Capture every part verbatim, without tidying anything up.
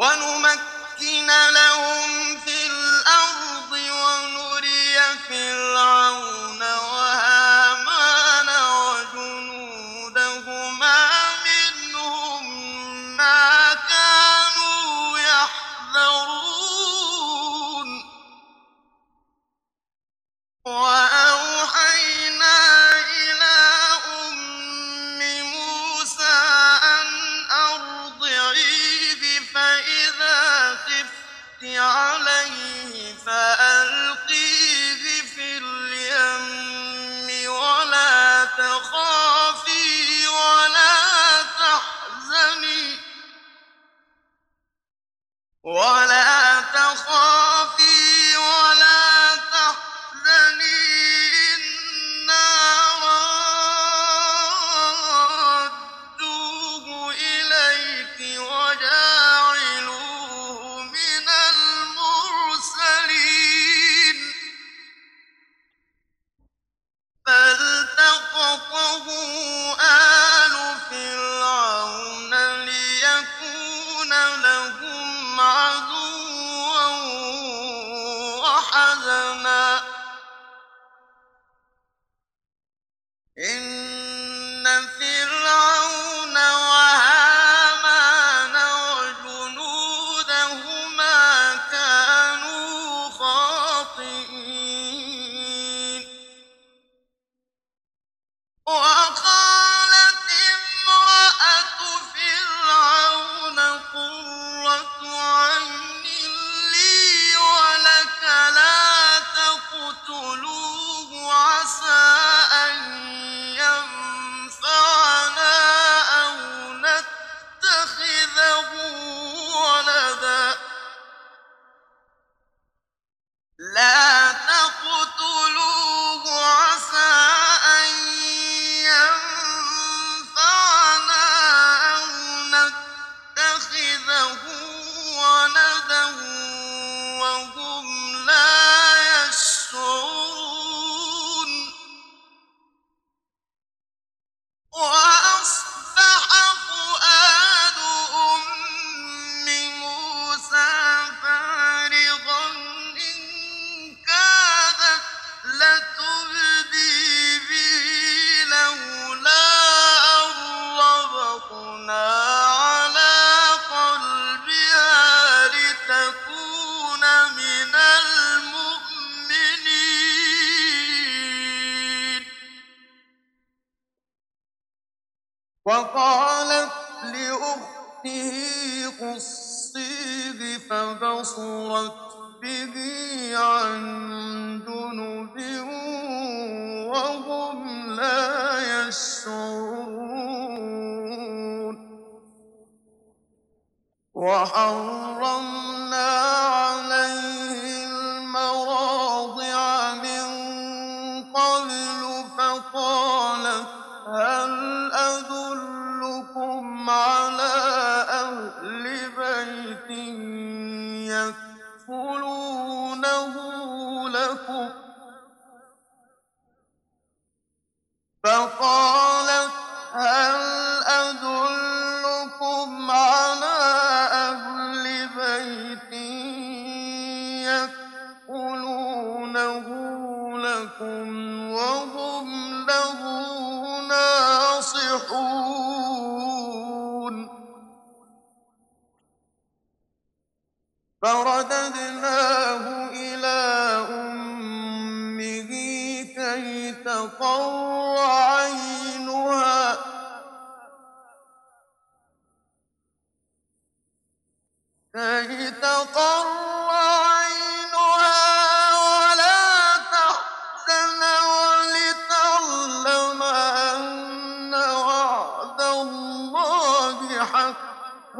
وَنُمَكِّنَ لَهُمْ فِي الْأَرْضِ وَنُرِيَ فِرْعَوْنَ وَهَامَانَ وَجُنُودَهُمَا مِنْهُم مَّا كَانُوا يَحْذَرُونَ وَأَوْحَيْنَا إِلَىٰ أُمِّ مُوسَىٰ أَنْ أَرْضِعِيهِ فَإِذَا خِفْتِ عَلَيْهِ فَأَلْقِيهِ فِي الْيَمِّ وَلَا تَخَافِي وَلَا تَحْزَنِي وَلَا تَخَافِي وَلَا تَحْزَنِي إِنَّا رَادُّوهُ إِلَيْكِ وَجَاعِلُوهُ مِنَ الْمُرْسَلِينَ فَالْتَقَطَهُ آلُ فِرْعَوْنَ لِيَكُونَ لَهُمْ عَدُوًّا وَحَزَنًا ۗ إِنَّ فِرْعَوْنَ وَهَامَانَ وَجُنُودَهُمَا كَانُوا خَاطِئِينَ وَقَالَتِ امْرَأَتُ فِرْعَوْنَ قُرَّتُ عَيْنٍ لِّي وَلَكَ لَا تَقْتُلُوهُ عَسَىٰ أَن يَنفَعَنَا أَوْ نَتَّخِذَهُ وَلَدًا لَّا تَقْتُلُوهُ عَسَىٰ أَن يَنفَعَنَا أَوْ نَتَّخِذَهُ وَلَدًا وَهُمْ لَا يَشْعُرُونَ وَأَصْبَحَ فُؤَادُ أُمِّ مُوسَىٰ فَارِغًا إِن كَادَتْ لَتُبْدِي بِهِ لَوْلَا أَن رَّبَطْنَا عَلَىٰ قَلْبِهَا لِتَكُونَ مِنَ الْمُؤْمِنِينَ وَقَالَتْ لِأُخْتِهِ قُصِّيهِ فَبَصُرَتْ بِهِ عَن جُنُبٍ وَهُمْ لَا يَشْعُرُونَ وَحَرَّمْنَا عَلَيْهِ الْمَرَاضِعَ مِن قَبْلُ فَقَالَتْ هَلْ أَدُلُّكُمْ عَلَىٰ أَهْلِ بَيْتٍ يَكْفُلُونَهُ لَكُمْ فَقَالَتْ هَلْ أَدُلُّكُمْ عَلَىٰ أَهْلِ بَيْتٍ يَكْفُلُونَهُ لَكُمْ وَهُمْ لَهُ نَاصِحُونَ فَرَدَدْنَاهُ إِلَىٰ أُمِّهِ كَيْ تَقَرَّ عَيْنُهَا كَيْ تَقَرَّ عَيْنُهَا وَلَا تَحْزَنَ وَلِتَعْلَمَ أَنَّ وَعْدَ اللَّهِ حَقٌّ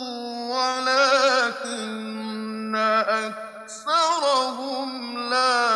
وَلَٰكِنَّ أَكْثَرَهُمْ لَا